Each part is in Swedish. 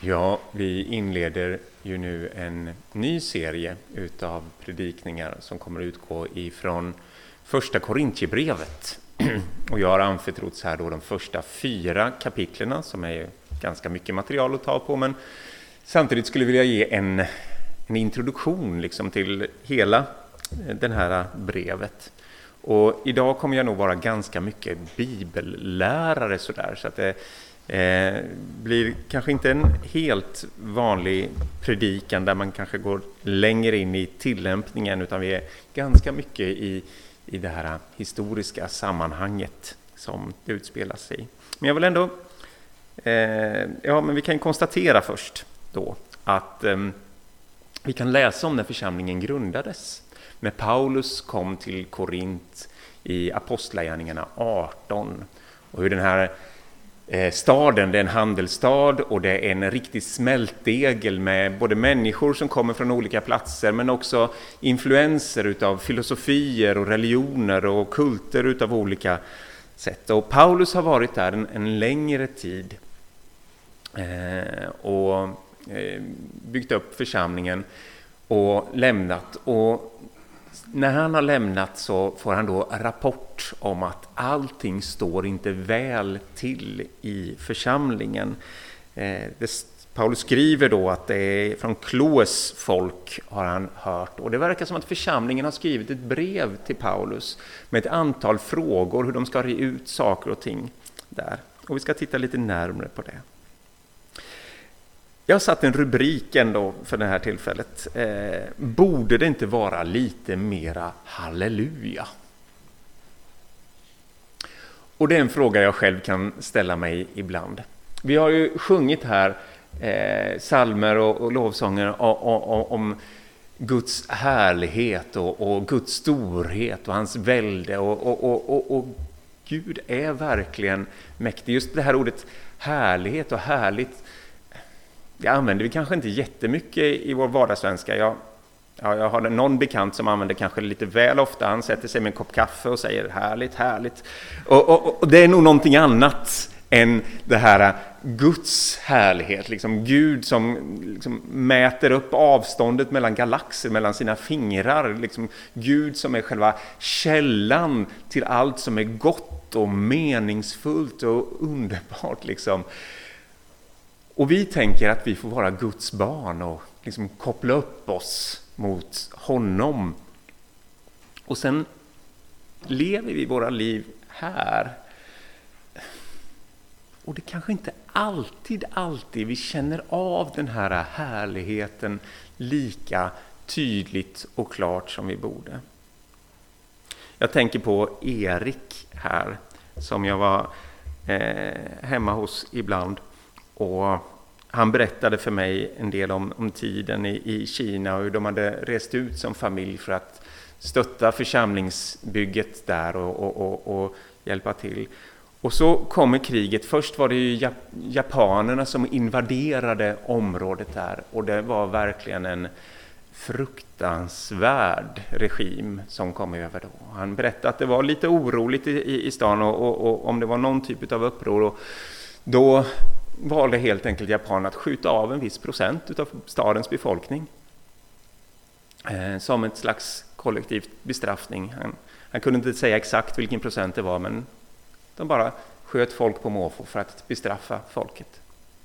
Ja, vi inleder ju nu en ny serie utav predikningar som kommer utgå ifrån första Korintierbrevet. Och jag har anförtrotts här då de första 4 kapitlerna som är ganska mycket material att ta på, men samtidigt skulle jag vilja ge en introduktion liksom till hela det här brevet. Och idag kommer jag nog vara ganska mycket bibellärare sådär, så att det blir kanske inte en helt vanlig predikan där man kanske går längre in i tillämpningen, utan vi är ganska mycket i det här historiska sammanhanget som det utspelar sig i. Men jag vill ändå, men vi kan konstatera först då att vi kan läsa om när församlingen grundades. När Paulus kom till Korint i Apostlagärningarna 18, och hur den här staden, det är en handelsstad och det är en riktig smältdegel med både människor som kommer från olika platser, men också influenser utav filosofier och religioner och kulter utav olika sätt. Och Paulus har varit där en längre tid och byggt upp församlingen och lämnat. Och när han har lämnat så får han då rapport om att allting står inte väl till i församlingen. Paulus skriver då att det är från Kloes folk har han hört. Och det verkar som att församlingen har skrivit ett brev till Paulus med ett antal frågor hur de ska re ut saker och ting där. Och vi ska titta lite närmare på det. Jag har satt en rubrik ändå för det här tillfället. Borde det inte vara lite mera halleluja? Och det är en fråga jag själv kan ställa mig ibland. Vi har ju sjungit här psalmer och lovsånger om Guds härlighet och Guds storhet och hans välde. Och Gud är verkligen mäktig. Just det här ordet härlighet och härligt, det använder vi kanske inte jättemycket i vår vardagssvenska. Jag har någon bekant som använder kanske lite väl ofta. Han sätter sig med en kopp kaffe och säger härligt, härligt. Och det är nog någonting annat än det här Guds härlighet. Liksom Gud som liksom mäter upp avståndet mellan galaxer, mellan sina fingrar. Liksom Gud som är själva källan till allt som är gott och meningsfullt och underbart liksom. Och vi tänker att vi får vara Guds barn och liksom koppla upp oss mot honom. Och sen lever vi våra liv här. Och det kanske inte alltid vi känner av den här härligheten lika tydligt och klart som vi borde. Jag tänker på Erik här som jag var hemma hos ibland. Och han berättade för mig en del om tiden i Kina och hur de hade rest ut som familj för att stötta församlingsbygget där och hjälpa till. Och så kommer kriget. Först var det ju japanerna som invaderade området där, och det var verkligen en fruktansvärd regim som kom över då. Han berättade att det var lite oroligt i stan och om det var någon typ av uppror, och då valde helt enkelt japanerna att skjuta av en viss procent av stadens befolkning som ett slags kollektivt bestraffning. Han kunde inte säga exakt vilken procent det var, men de bara sköt folk på måfå för att bestraffa folket.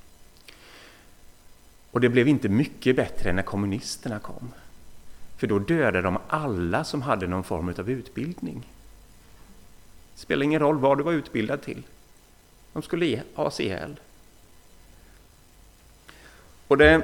Och det blev inte mycket bättre när kommunisterna kom. För då dödade de alla som hade någon form av utbildning. Det spelar ingen roll vad du var utbildad till. De skulle ha sig ihjäl. Och det,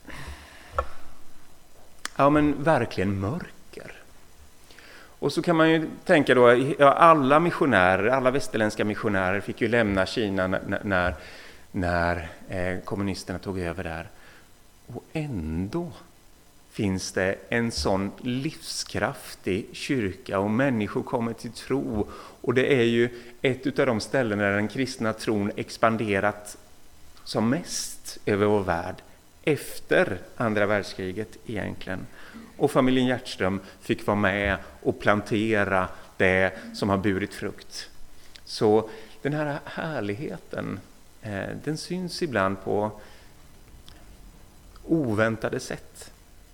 men verkligen mörker. Och så kan man ju tänka då, alla västerländska missionärer fick ju lämna Kina när kommunisterna tog över där. Och ändå finns det en sån livskraftig kyrka och människor kommer till tro. Och det är ju ett av de ställen där den kristna tron expanderat som mest över vår värld efter andra världskriget egentligen. Och familjen Hjertström fick vara med och plantera det som har burit frukt. Så den här härligheten, den syns ibland på oväntade sätt.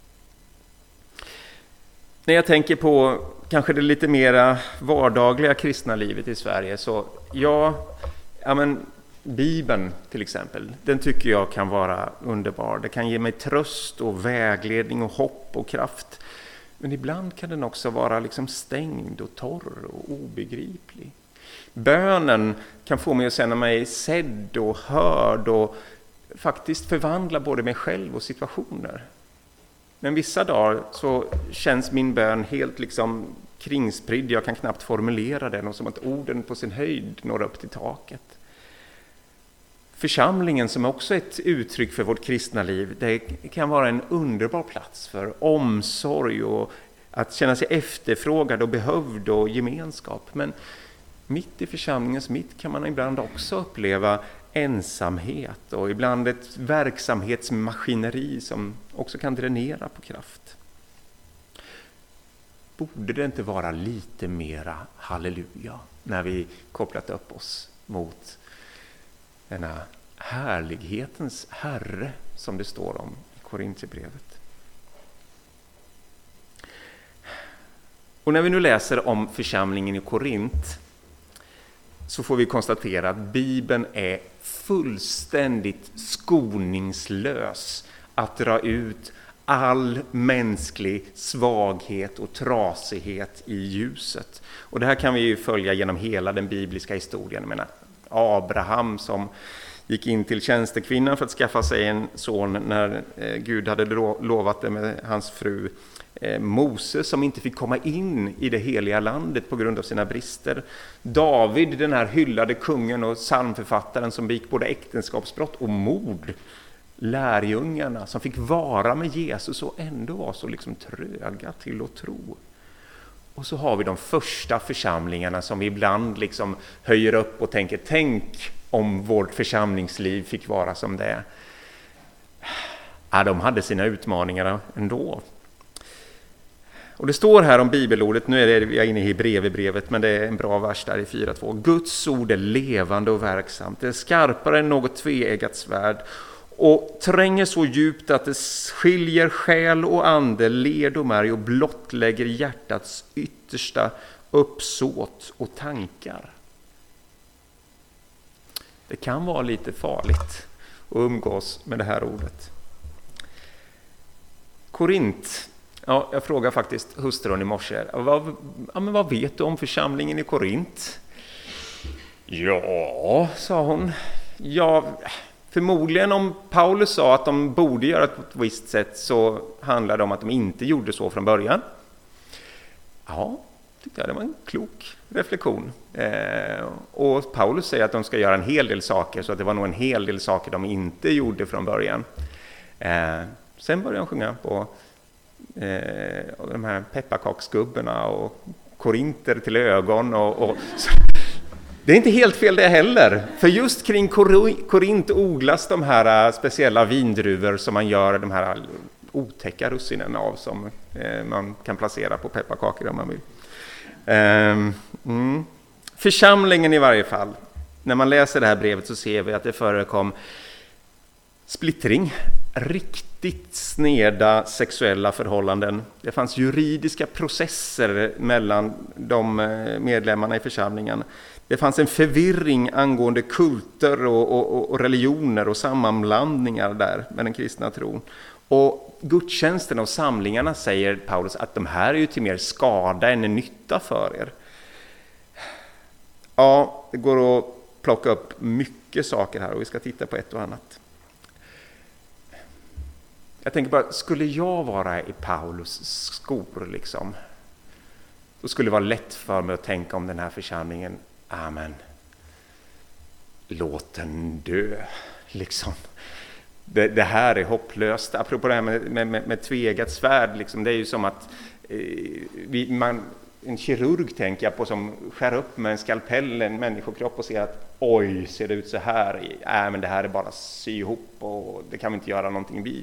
När jag tänker på kanske det lite mera vardagliga kristna livet i Sverige, så Bibeln till exempel, den tycker jag kan vara underbar. Det kan ge mig tröst och vägledning och hopp och kraft. Men ibland kan den också vara liksom stängd och torr och obegriplig. Bönen kan få mig att känna mig sedd och hörd och faktiskt förvandla både mig själv och situationer. Men vissa dagar så känns min bön helt liksom kringspridd. Jag kan knappt formulera den, och som att orden på sin höjd når upp till taket. Församlingen, som också är ett uttryck för vårt kristna liv, det kan vara en underbar plats för omsorg och att känna sig efterfrågad och behövd och gemenskap. Men mitt i församlingens mitt kan man ibland också uppleva ensamhet och ibland ett verksamhetsmaskineri som också kan dränera på kraft. Borde det inte vara lite mera halleluja när vi kopplat upp oss mot denna härlighetens Herre som det står om i Korinthierbrevet? Och när vi nu läser om församlingen i Korint så får vi konstatera att Bibeln är fullständigt skoningslös att dra ut all mänsklig svaghet och trasighet i ljuset. Och det här kan vi ju följa genom hela den bibliska historien. Jag menar, Abraham som gick in till tjänstekvinnan för att skaffa sig en son när Gud hade lovat det med hans fru. Moses som inte fick komma in i det heliga landet på grund av sina brister. David, den här hyllade kungen och psalmförfattaren som begick både äktenskapsbrott och mord. Lärjungarna som fick vara med Jesus och ändå var så liksom tröga till att tro. Och så har vi de första församlingarna som vi ibland liksom höjer upp och tänker, tänk om vårt församlingsliv fick vara som det är. Ja, de hade sina utmaningar ändå. Och det står här om bibelordet, nu är jag inne i Hebreerbrevet, men det är en bra vers där i 4:2. Guds ord är levande och verksamt, det är skarpare än något tveeggat svärd och tränger så djupt att det skiljer själ och ande, led och märg och blottlägger hjärtats yttersta uppsåt och tankar. Det kan vara lite farligt att umgås med det här ordet. Korint. Ja, jag frågar faktiskt hustrun i morse. Vad vet du om församlingen i Korint? Ja, sa hon. Ja, förmodligen om Paulus sa att de borde göra på ett visst sätt så handlar det om att de inte gjorde så från början. Ja, tyckte jag det var en klok reflektion. Och Paulus säger att de ska göra en hel del saker, så att det var nog en hel del saker de inte gjorde från början. Sen började de sjunga på och de här pepparkaksgubbarna och korinter till ögon och det är inte helt fel det heller, för just kring Korint odlas de här speciella vindruvor som man gör de här otäcka russinen av, som man kan placera på pepparkakor om man vill. Församlingen i varje fall, när man läser det här brevet så ser vi att det förekom splittring, riktigt sneda sexuella förhållanden. Det fanns juridiska processer mellan de medlemmarna i församlingen. Det fanns en förvirring angående kulter och religioner och sammanblandningar där med den kristna tron. Och gudstjänsten och samlingarna, säger Paulus, att de här är ju till mer skada än nytta för er. Ja, det går att plocka upp mycket saker här och vi ska titta på ett och annat. Jag tänker bara, skulle jag vara i Paulus skor liksom, då skulle det vara lätt för mig att tänka om den här församlingen, amen, låt den dö liksom. Det här är hopplöst. Apropå det här med tvegat svärd liksom, det är ju som att en kirurg, tänker jag på, som skär upp med en skalpell en människokropp och ser att oj, ser det ut så här? Men det här är bara sy ihop och det kan vi inte göra någonting vid.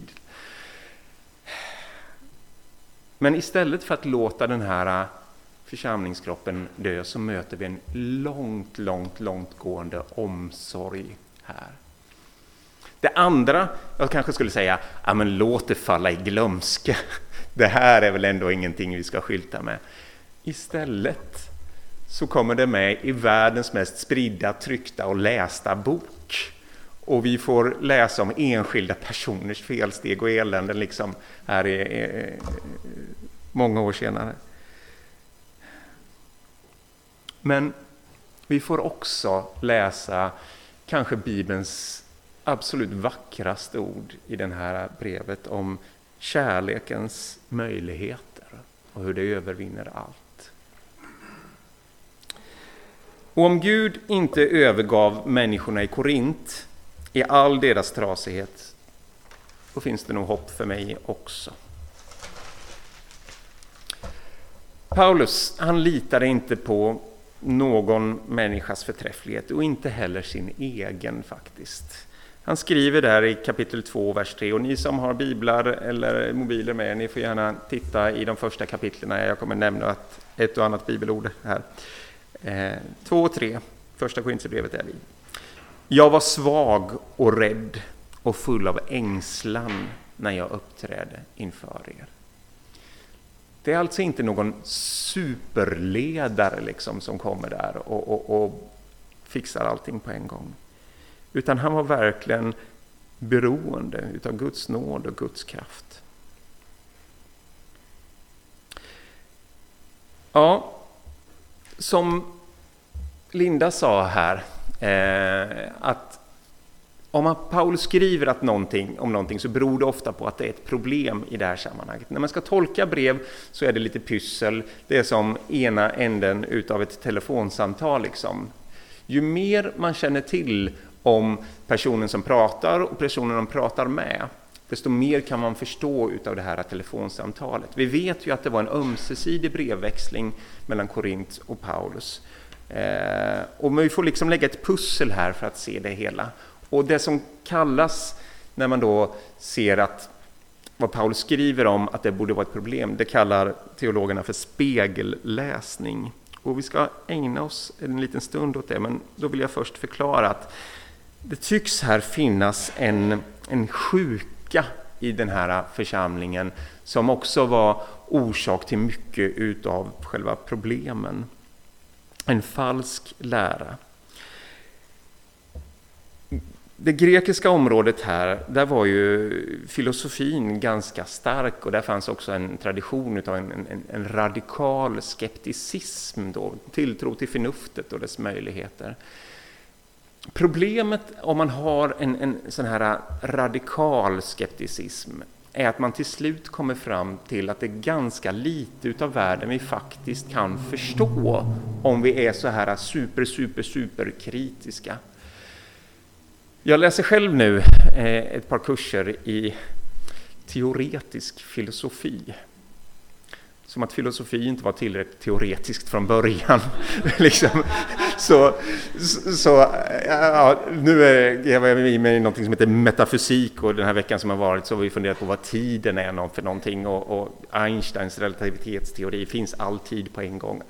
Men istället för att låta den här församlingskroppen dö så möter vi en långt gående omsorg här. Det andra, jag kanske skulle säga, ja, men låt det falla i glömska. Det här är väl ändå ingenting vi ska skylta med. Istället så kommer det med i världens mest spridda, tryckta och lästa bok. Och vi får läsa om enskilda personers felsteg och eländen liksom här i många år senare. Men vi får också läsa kanske Bibelns absolut vackraste ord i det här brevet om kärlekens möjligheter och hur det övervinner allt. Och om Gud inte övergav människorna i Korint i all deras trasighet, då finns det nog hopp för mig också. Paulus, han litade inte på någon människas förträfflighet och inte heller sin egen faktiskt. Han skriver där i kapitel 2, vers 3, och ni som har biblar eller mobiler med, ni får gärna titta i de första kapitlerna. Jag kommer nämna ett och annat bibelord här. 2 och 3, första Korinthierbrevet är vi. Jag var svag och rädd och full av ängslan när jag uppträdde inför er. Det är alltså inte någon superledare liksom som kommer där och fixar allting på en gång. Utan han var verkligen beroende utav Guds nåd och Guds kraft. Ja, som Linda sa här, att om Paulus skriver att om någonting så beror det ofta på att det är ett problem i det här sammanhanget. När man ska tolka brev så är det lite pyssel. Det är som ena änden utav ett telefonsamtal liksom. Ju mer man känner till om personen som pratar och personen de pratar med, desto mer kan man förstå utav det här telefonsamtalet. Vi vet ju att det var en ömsesidig brevväxling mellan Korint och Paulus. Och vi får liksom lägga ett pussel här för att se det hela. Och det som kallas, när man då ser att vad Paulus skriver om att det borde vara ett problem, det kallar teologerna för spegelläsning. Och vi ska ägna oss en liten stund åt det, men då vill jag först förklara att det tycks här finnas en sjuka i den här församlingen som också var orsak till mycket utav själva problemen. En falsk lära. Det grekiska området här, där var ju filosofin ganska stark och där fanns också en tradition utav en radikal skepticism då, tilltro till förnuftet och dess möjligheter. Problemet om man har en sån här radikal skepticism är att man till slut kommer fram till att det är ganska lite utav världen vi faktiskt kan förstå om vi är så här super kritiska. Jag läser själv nu ett par kurser i teoretisk filosofi. Som att filosofi inte var tillräckligt teoretiskt från början. liksom. Nu är jag med i något som heter metafysik, och den här veckan som har varit så har vi funderat på vad tiden är för någonting, och Einsteins relativitetsteori finns alltid på en gång.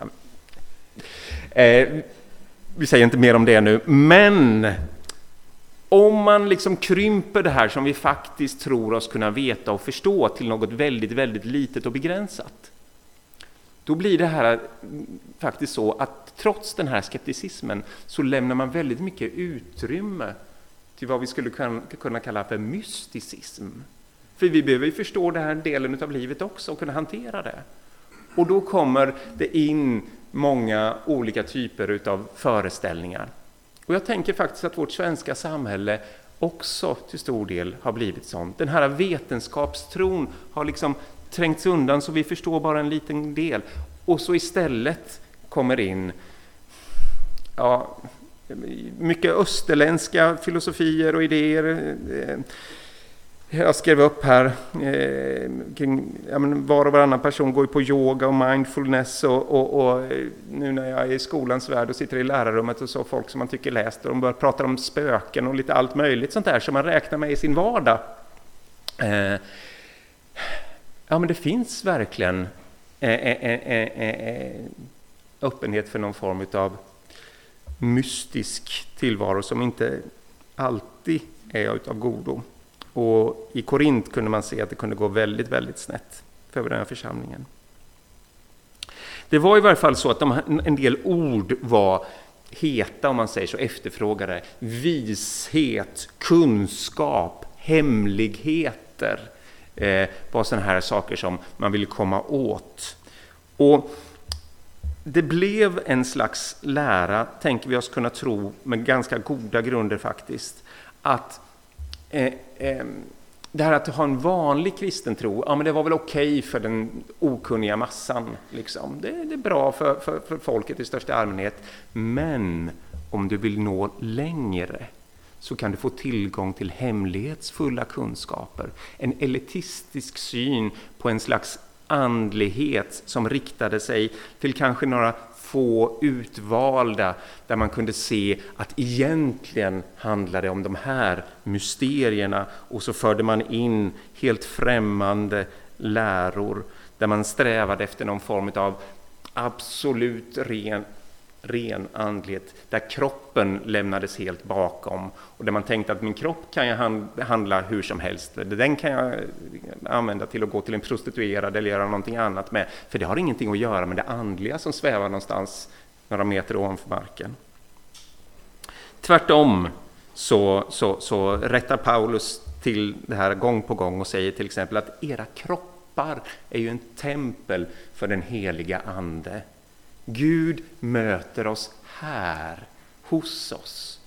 Vi säger inte mer om det nu, men om man liksom krymper det här som vi faktiskt tror oss kunna veta och förstå till något väldigt litet och begränsat, då blir det här faktiskt så att trots den här skepticismen så lämnar man väldigt mycket utrymme till vad vi skulle kunna kalla för mysticism. För vi behöver ju förstå den här delen av livet också och kunna hantera det. Och då kommer det in många olika typer av föreställningar. Och jag tänker faktiskt att vårt svenska samhälle också till stor del har blivit sånt. Den här vetenskapstron har liksom trängts undan så vi förstår bara en liten del. Och så istället kommer in mycket österländska filosofier och idéer. Jag skrev upp här kring var och varannan person går på yoga och mindfulness och nu när jag är i skolans värld och sitter i lärarrummet och så folk som man tycker läst och de börjar prata om spöken och lite allt möjligt sånt där som man räknar med i sin vardag. Men det finns verkligen öppenhet för någon form av mystisk tillvaro som inte alltid är av godo. Och i Korint kunde man se att det kunde gå väldigt, väldigt snett för den här församlingen. Det var i varje fall så att en del ord var heta, om man säger så, efterfrågade. Vishet, kunskap, hemligheter var sådana här saker som man ville komma åt. Och det blev en slags lära, tänker vi oss kunna tro, med ganska goda grunder faktiskt, att det här att ha en vanlig kristen tro, ja men det var väl okej för den okunniga massan. Liksom. Det är bra för folket i största allmänhet. Men om du vill nå längre så kan du få tillgång till hemlighetsfulla kunskaper. En elitistisk syn på en slags andlighet som riktade sig till kanske några få utvalda, där man kunde se att egentligen handlade det om de här mysterierna, och så förde man in helt främmande läror där man strävade efter någon form av absolut ren andlighet, där kroppen lämnades helt bakom och där man tänkte att min kropp kan jag handla hur som helst, den kan jag använda till att gå till en prostituerad eller göra någonting annat med, för det har ingenting att göra med det andliga som svävar någonstans några meter ovanför marken. Tvärtom så rättar Paulus till det här gång på gång och säger till exempel att era kroppar är ju en tempel för den heliga ande. Gud möter oss här, hos oss.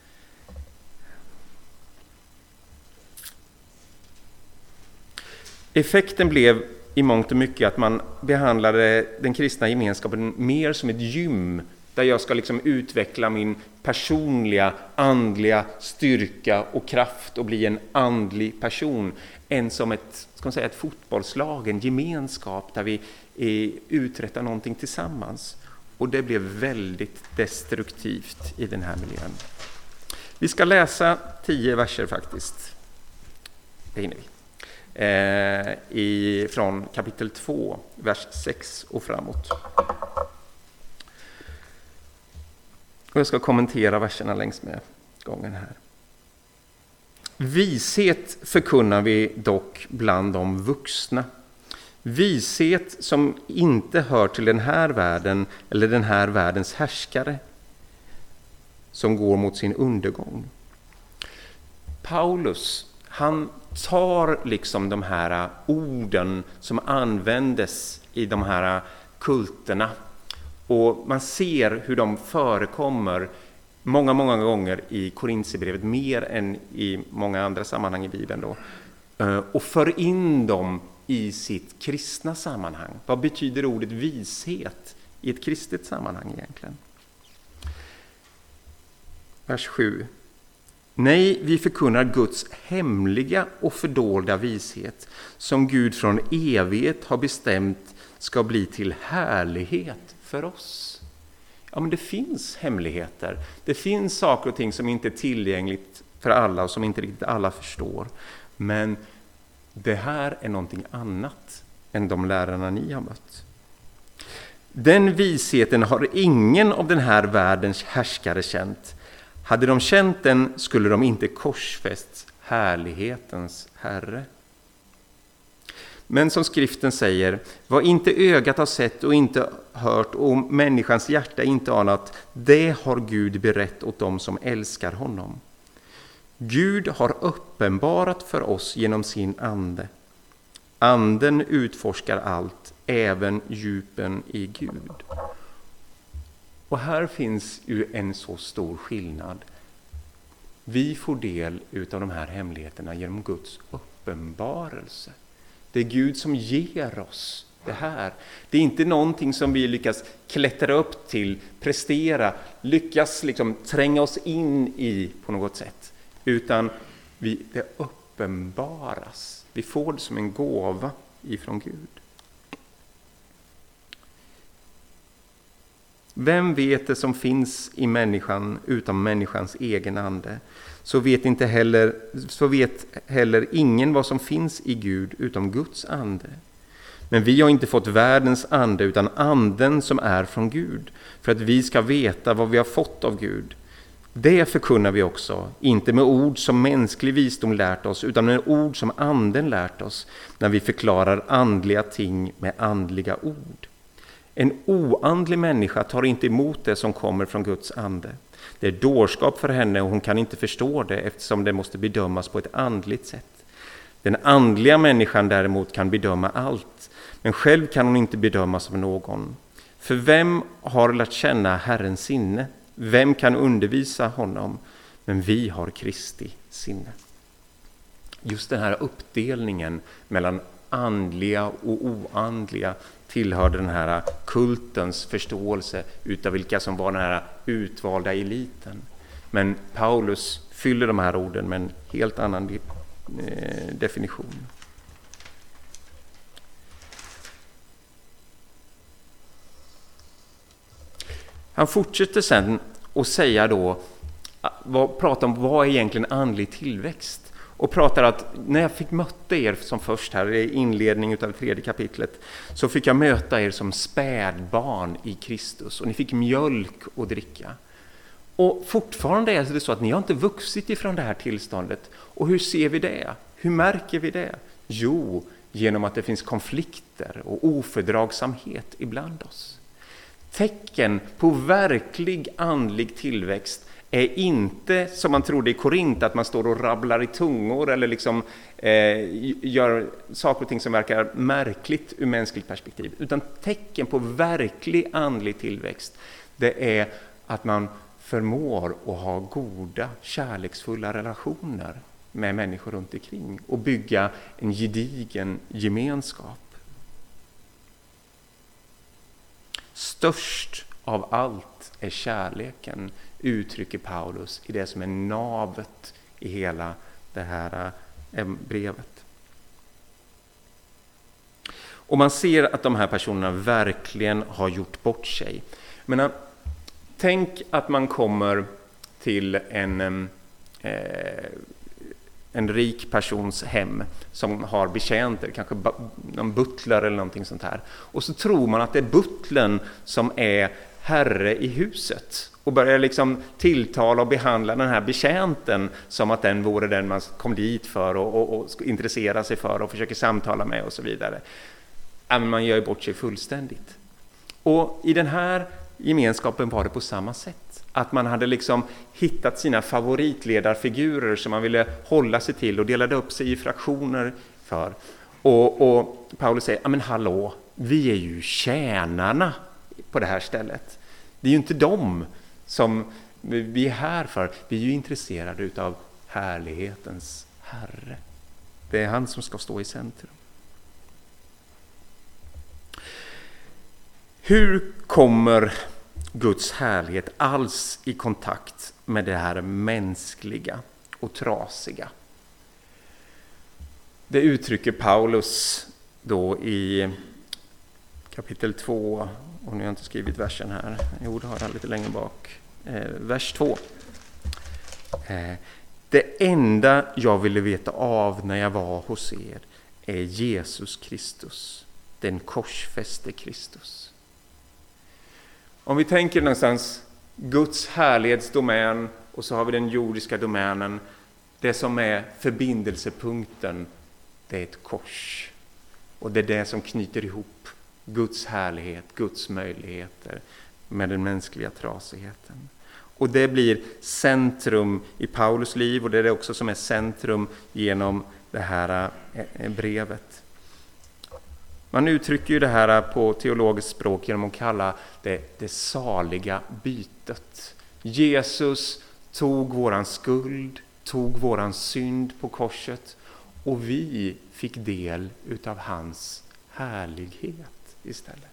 Effekten blev i mångt och mycket att man behandlade den kristna gemenskapen mer som ett gym, där jag ska liksom utveckla min personliga, andliga styrka och kraft och bli en andlig person, än som ett fotbollslag, en gemenskap där vi uträttar någonting tillsammans. Och det blev väldigt destruktivt i den här miljön. Vi ska läsa 10 verser faktiskt. Det hinner vi. Från kapitel 2, vers 6 och framåt. Och jag ska kommentera verserna längs med gången här. Vishet förkunnar vi dock bland de vuxna. Vishet som inte hör till den här världen eller den här världens härskare, som går mot sin undergång. Paulus, han tar liksom de här orden som användes i de här kulterna, och man ser hur de förekommer många gånger i Korinthierbrevet, mer än i många andra sammanhang i Bibeln då, och för in dem i sitt kristna sammanhang. Vad betyder ordet vishet i ett kristet sammanhang egentligen? Vers 7. Nej, vi förkunnar Guds hemliga och fördolda vishet, som Gud från evighet har bestämt ska bli till härlighet för oss. Ja, men det finns hemligheter. Det finns saker och ting som inte är tillgängligt för alla och som inte riktigt alla förstår. Men det här är någonting annat än de lärarna ni har mött. Den visheten har ingen av den här världens härskare känt. Hade de känt den skulle de inte korsfäst härlighetens Herre. Men som skriften säger, vad inte ögat har sett och inte hört och människans hjärta inte anat, det har Gud berett åt dem som älskar honom. Gud har uppenbarat för oss genom sin ande. Anden utforskar allt, även djupen i Gud. Och här finns ju en så stor skillnad. Vi får del av de här hemligheterna genom Guds uppenbarelse. Det är Gud som ger oss det här. Det är inte någonting som vi lyckas klättra upp till, prestera, lyckas liksom tränga oss in i på något sätt. Utan det uppenbaras. Vi får det som en gåva ifrån Gud. Vem vet det som finns i människan utan människans egen ande? Så vet heller ingen vad som finns i Gud utom Guds ande. Men vi har inte fått världens ande utan anden som är från Gud, för att vi ska veta vad vi har fått av Gud. Det förkunnar vi också, inte med ord som mänsklig visdom lärt oss, utan med ord som anden lärt oss, när vi förklarar andliga ting med andliga ord. En oandlig människa tar inte emot det som kommer från Guds ande. Det är dårskap för henne och hon kan inte förstå det, eftersom det måste bedömas på ett andligt sätt. Den andliga människan däremot kan bedöma allt, men själv kan hon inte bedömas av någon. För vem har lärt känna Herrens sinne? Vem kan undervisa honom? Men vi har Kristi sinne. Just den här uppdelningen mellan andliga och oandliga tillhör den här kultens förståelse utav vilka som var den här utvalda eliten. Men Paulus fyller de här orden med en helt annan definition. Han fortsätter sen att säga då, prata om vad är egentligen andlig tillväxt. Och pratar att när jag fick möta er som först här i inledning av 3:e kapitlet, så fick jag möta er som spädbarn i Kristus och ni fick mjölk att dricka. Och fortfarande är det så att ni har inte vuxit ifrån det här tillståndet. Och hur ser vi det? Hur märker vi det? Jo, genom att det finns konflikter och ofördragsamhet ibland oss. Tecken på verklig andlig tillväxt är inte som man trodde i Korint, att man står och rabblar i tungor eller liksom gör saker och ting som verkar märkligt ur mänskligt perspektiv. Utan tecken på verklig andlig tillväxt, det är att man förmår att ha goda, kärleksfulla relationer med människor runt omkring och bygga en gedigen gemenskap. Störst av allt är kärleken, uttrycker Paulus i det som är navet i hela det här brevet. Och man ser att de här personerna verkligen har gjort bort sig. Men tänk att man kommer till en rik persons hem som har betjänter, kanske någon butler eller någonting sånt här. Och så tror man att det är butlern som är herre i huset och börjar liksom tilltala och behandla den här betjänten som att den vore den man kom dit för och intressera sig för och försöker samtala med och så vidare. Men man gör ju bort sig fullständigt. Och i den här gemenskapen var det på samma sätt. Att man hade liksom hittat sina favoritledarfigurer som man ville hålla sig till och delade upp sig i fraktioner för. Och Paulus säger, men hallå, vi är ju tjänarna på det här stället. Det är ju inte dem som vi är här för. Vi är ju intresserade utav härlighetens Herre. Det är han som ska stå i centrum. Hur kommer Guds härlighet alls i kontakt med det här mänskliga och trasiga? Det uttrycker Paulus då i kapitel 2, och nu har jag inte skrivit versen här, jo det har jag lite längre bak, vers 2. Det enda jag ville veta av när jag var hos er är Jesus Kristus, den korsfäste Kristus. Om vi tänker någonstans Guds härlighetsdomän och så har vi den jordiska domänen. Det som är förbindelsepunkten, det är ett kors. Och det är det som knyter ihop Guds härlighet, Guds möjligheter med den mänskliga trasigheten. Och det blir centrum i Paulus liv, och det är det också som är centrum genom det här brevet. Man uttrycker ju det här på teologiskt språk genom att kalla det saliga bytet. Jesus tog våran skuld, tog våran synd på korset, och vi fick del utav hans härlighet istället.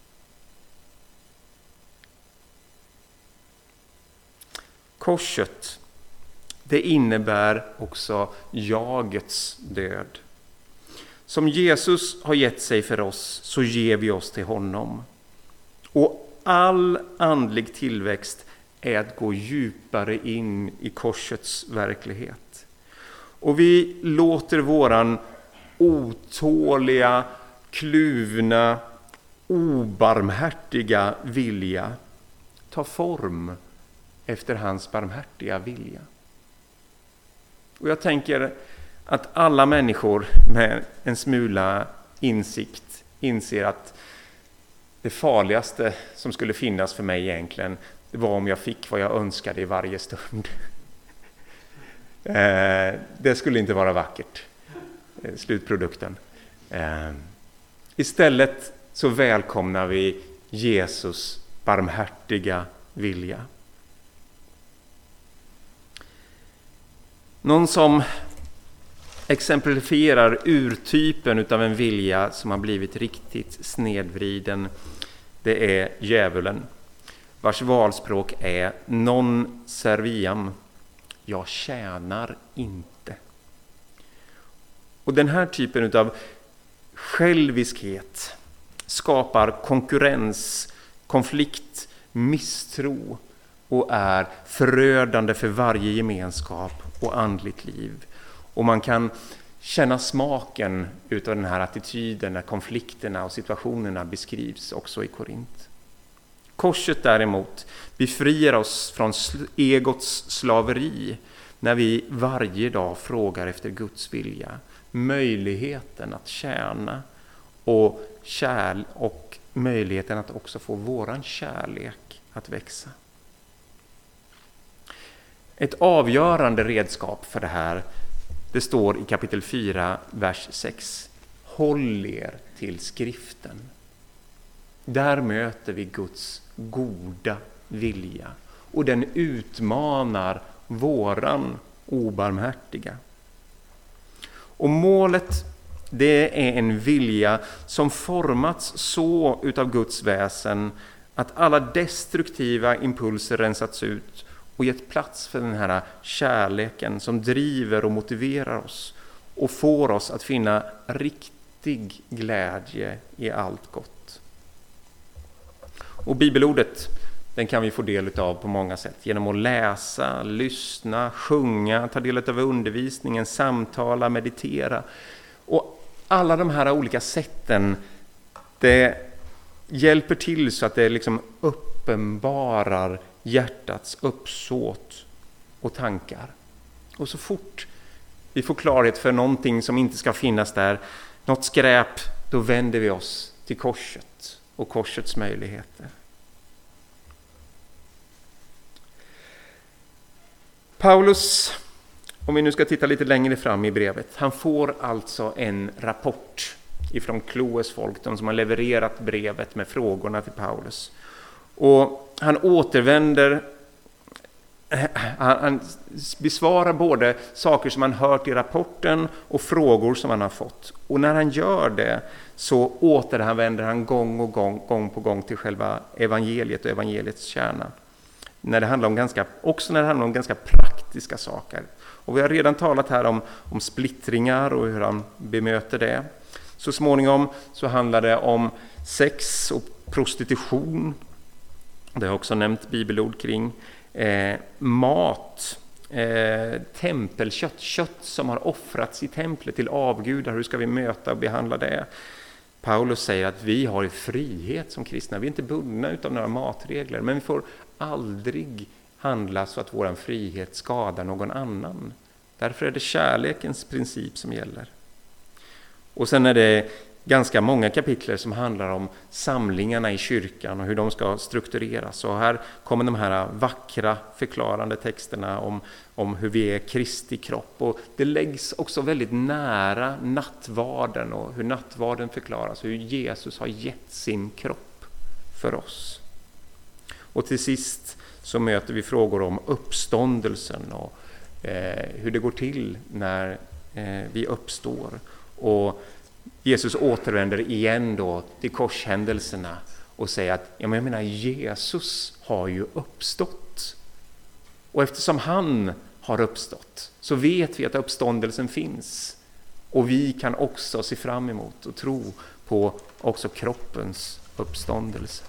Korset, det innebär också jagets död. Som Jesus har gett sig för oss, så ger vi oss till honom. Och all andlig tillväxt är att gå djupare in i korsets verklighet. Och vi låter våran otåliga, kluvna, obarmhärtiga vilja ta form efter hans barmhärtiga vilja. Och jag tänker att alla människor med en smula insikt inser att det farligaste som skulle finnas för mig egentligen, det var om jag fick vad jag önskade i varje stund. Det skulle inte vara vackert, slutprodukten. Istället så välkomnar vi Jesus barmhärtiga vilja. Någon som exemplifierar urtypen utav en vilja som har blivit riktigt snedvriden, det är djävulen, vars valspråk är non serviam, jag tjänar inte. Och den här typen utav själviskhet skapar konkurrens, konflikt, misstro och är förödande för varje gemenskap och andligt liv. Och man kan känna smaken utav den här attityden när konflikterna och situationerna beskrivs också i Korint. Korset däremot befriar oss från egots slaveri när vi varje dag frågar efter Guds vilja, möjligheten att tjäna och möjligheten att också få våran kärlek att växa. Ett avgörande redskap för det här, det står i kapitel 4, vers 6. Håll er till skriften. Där möter vi Guds goda vilja. Och den utmanar våran obarmhärtiga. Och målet, det är en vilja som formats så utav Guds väsen att alla destruktiva impulser rensats ut och gett plats för den här kärleken som driver och motiverar oss och får oss att finna riktig glädje i allt gott. Och bibelordet, den kan vi få del av på många sätt. Genom att läsa, lyssna, sjunga, ta del av undervisningen, samtala, meditera. Och alla de här olika sätten, det hjälper till så att det liksom uppenbarar hjärtats uppsåt och tankar. Och så fort vi får klarhet för någonting som inte ska finnas där, något skräp, då vänder vi oss till korset och korsets möjligheter. Paulus, om vi nu ska titta lite längre fram i brevet, han får alltså en rapport ifrån Kloes folk, de som har levererat brevet med frågorna till Paulus. Och han återvänder, han besvarar både saker som han hört i rapporten och frågor som han har fått. Och när han gör det så återvänder han gång på gång till själva evangeliet och evangeliets kärna. När det handlar om ganska praktiska saker. Och vi har redan talat här om splittringar och hur han bemöter det. Så småningom så handlar det om sex och prostitution. Det har också nämnt bibelord kring. Mat, tempelkött, kött som har offrats i templet till avgudar. Hur ska vi möta och behandla det? Paulus säger att vi har frihet som kristna. Vi är inte bundna av några matregler, men vi får aldrig handla så att vår frihet skadar någon annan. Därför är det kärlekens princip som gäller. Och sen är det ganska många kapitler som handlar om samlingarna i kyrkan och hur de ska struktureras. Och här kommer de här vackra förklarande texterna om hur vi är Kristi kropp. Och det läggs också väldigt nära nattvarden och hur nattvarden förklaras. Hur Jesus har gett sin kropp för oss. Och till sist så möter vi frågor om uppståndelsen och hur det går till när vi uppstår. Och Jesus återvänder igen då till korshändelserna och säger att Jesus har ju uppstått. Och eftersom han har uppstått så vet vi att uppståndelsen finns. Och vi kan också se fram emot och tro på också kroppens uppståndelse.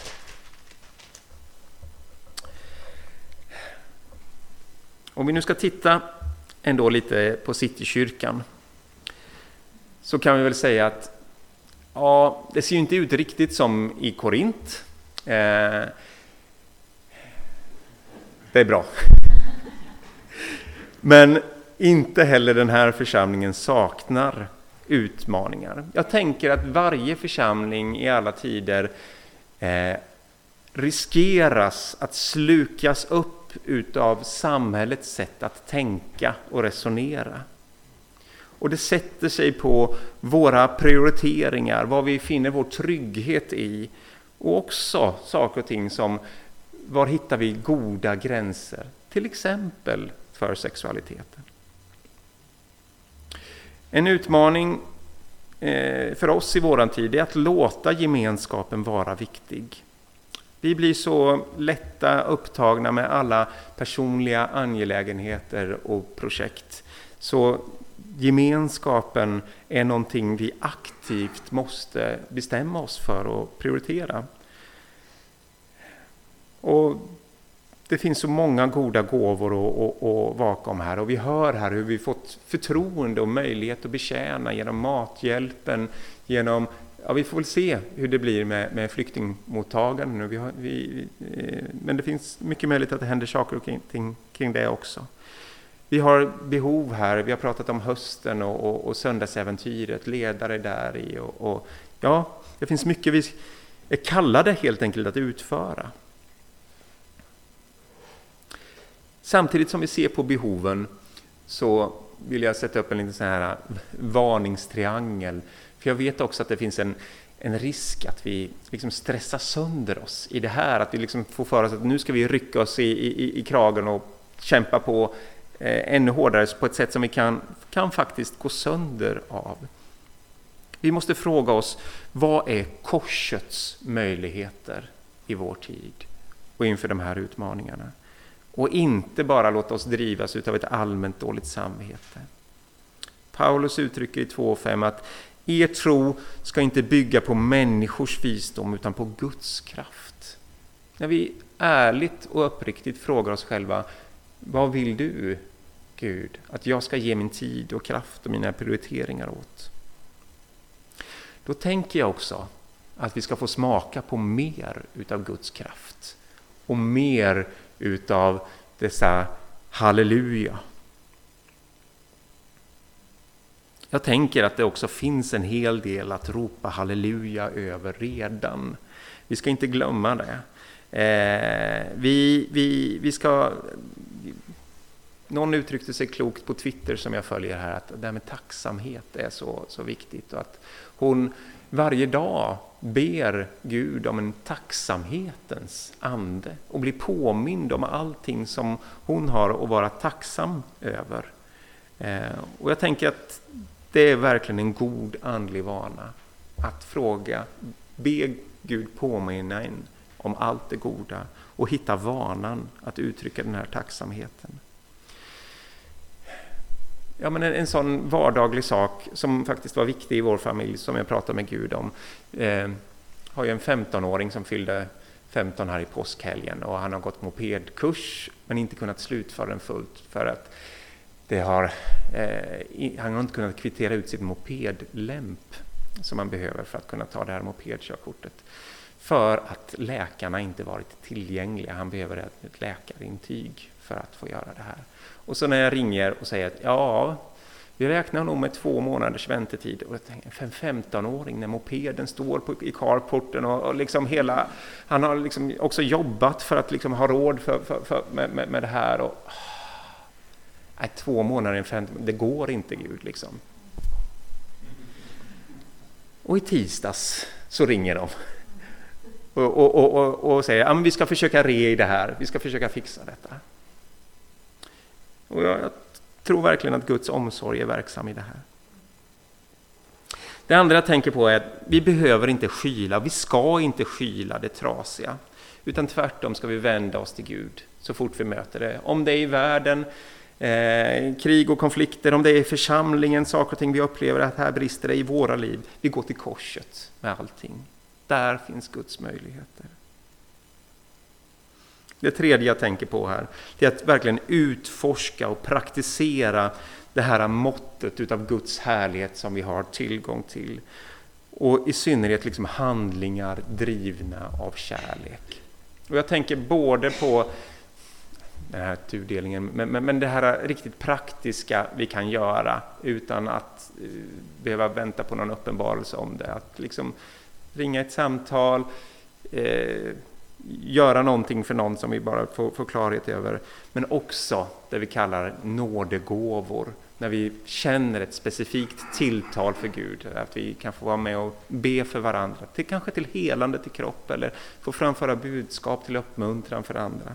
Om vi nu ska titta ändå lite på Citykyrkan, så kan vi väl säga att det ser ju inte ut riktigt som i Korint. Det är bra. Men inte heller den här församlingen saknar utmaningar. Jag tänker att varje församling i alla tider riskeras att slukas upp utav samhällets sätt att tänka och resonera. Och det sätter sig på våra prioriteringar, vad vi finner vår trygghet i. Och också saker och ting som, var hittar vi goda gränser? Till exempel för sexualiteten. En utmaning för oss i våran tid är att låta gemenskapen vara viktig. Vi blir så lätta upptagna med alla personliga angelägenheter och projekt. Så gemenskapen är någonting vi aktivt måste bestämma oss för att prioritera. Och det finns så många goda gåvor att vaka om här. Och vi hör här hur vi fått förtroende och möjlighet att betjäna genom mathjälpen, genom, ja, vi får väl se hur det blir med flyktingmottagande nu. Men det finns mycket möjligt att det händer saker och ting kring det också. Vi har behov här, vi har pratat om hösten och söndagsäventyret, ledare där i. Och ja, det finns mycket vi är kallade helt enkelt att utföra. Samtidigt som vi ser på behoven så vill jag sätta upp en liten sån här varningstriangel. För jag vet också att det finns en risk att vi liksom stressar sönder oss i det här. Att vi liksom får för oss att nu ska vi rycka oss i kragen och kämpa på ännu hårdare på ett sätt som vi kan faktiskt gå sönder av. Vi måste fråga oss, vad är korsets möjligheter i vår tid och inför de här utmaningarna? Och inte bara låta oss drivas utav ett allmänt dåligt samvete. Paulus uttrycker i 2:5 att er tro ska inte bygga på människors visdom utan på Guds kraft. När vi ärligt och uppriktigt frågar oss själva, vad vill du, Gud, att jag ska ge min tid och kraft och mina prioriteringar åt? Då tänker jag också att vi ska få smaka på mer utav Guds kraft och mer utav dessa halleluja. Jag tänker att det också finns en hel del att ropa halleluja över redan. Vi ska inte glömma det. Vi ska... Någon uttryckte sig klokt på Twitter som jag följer här, att det här med tacksamhet är så viktigt. Och att hon varje dag ber Gud om en tacksamhetens ande och blir påmind om allting som hon har att vara tacksam över. Och jag tänker att det är verkligen en god andlig vana att be Gud påminna en om allt det goda och hitta vanan att uttrycka den här tacksamheten. Ja, men en sån vardaglig sak som faktiskt var viktig i vår familj som jag pratade med Gud om. Har ju en 15-åring som fyllde 15 här i påskhelgen och han har gått mopedkurs men inte kunnat slutföra den fullt för att han har inte kunnat kvittera ut sitt mopedlämp som man behöver för att kunna ta det här mopedkörkortet. För att läkarna inte varit tillgängliga. Han behöver ett läkarintyg för att få göra det här. Och så när jag ringer och säger att ja, vi räknar nog med 2 månaders väntetid. Och jag tänker, för en 15-åring när mopeden står i carporten och liksom han har liksom också jobbat för att liksom ha råd med det här. Och, 2 månader, det går inte Gud liksom. Och i tisdags så ringer de. Och säger att vi ska försöka i det här. Vi ska försöka fixa detta. Och jag tror verkligen att Guds omsorg är verksam i det här. Det andra jag tänker på är att vi behöver inte skyla. Vi ska inte skyla det trasiga. Utan tvärtom ska vi vända oss till Gud så fort vi möter det. Om det är i världen, krig och konflikter, om det är i församlingen, saker och ting vi upplever att här brister det i våra liv. Vi går till korset med allting. Där finns Guds möjligheter. Det tredje jag tänker på här är att verkligen utforska och praktisera det här måttet utav Guds härlighet som vi har tillgång till. Och i synnerhet liksom handlingar drivna av kärlek. Och jag tänker både på den här tudelningen. Men det här riktigt praktiska vi kan göra utan att behöva vänta på någon uppenbarelse om det. Att liksom ringa ett samtal, göra någonting för någon som vi bara får klarhet över. Men också det vi kallar nådegåvor. När vi känner ett specifikt tilltal för Gud. Att vi kan få vara med och be för varandra. Kanske till helande till kropp. Eller få framföra budskap till uppmuntran för andra.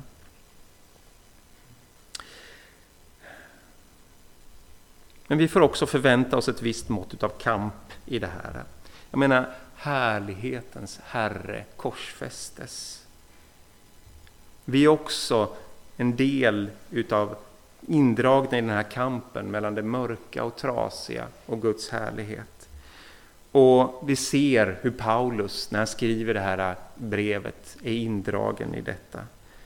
Men vi får också förvänta oss ett visst mått av kamp i det här. Jag menar, härlighetens Herre korsfästes. Vi är också en del utav indragna i den här kampen mellan det mörka och trasiga och Guds härlighet. Och vi ser hur Paulus, när han skriver det här brevet, är indragen i detta.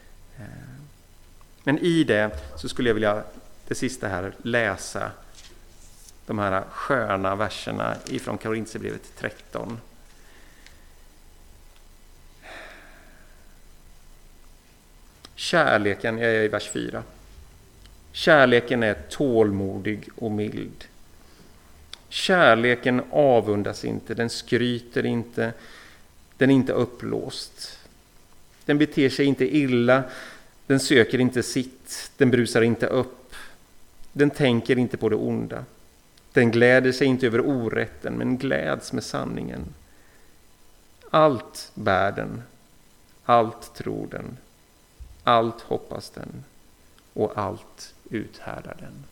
Men i det så skulle jag vilja, det sista här, läsa de här sköna verserna ifrån Korinthierbrevet 13. Kärleken, jag är i vers 4. Kärleken är tålmodig och mild. Kärleken avundas inte, den skryter inte, den är inte uppblåst. Den beter sig inte illa, den söker inte sitt, den brusar inte upp. Den tänker inte på det onda. Den gläder sig inte över orätten, men gläds med sanningen. Allt bär den, allt tror den, allt hoppas den och allt uthärdar den.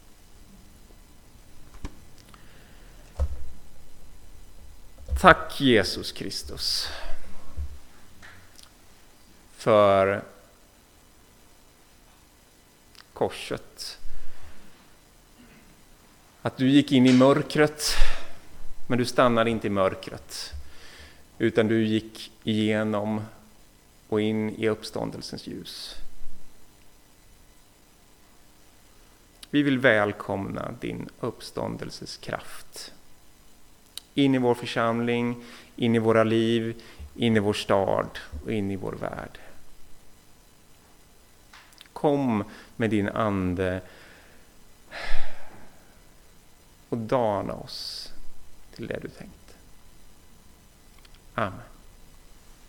Tack Jesus Kristus för korset. Att du gick in i mörkret, men du stannade inte i mörkret, utan du gick igenom och in i uppståndelsens ljus. Vi vill välkomna din uppståndelses kraft in i vår församling, in i våra liv, in i vår stad och in i vår värld. Kom med din ande och dana oss till det du tänkt. Amen.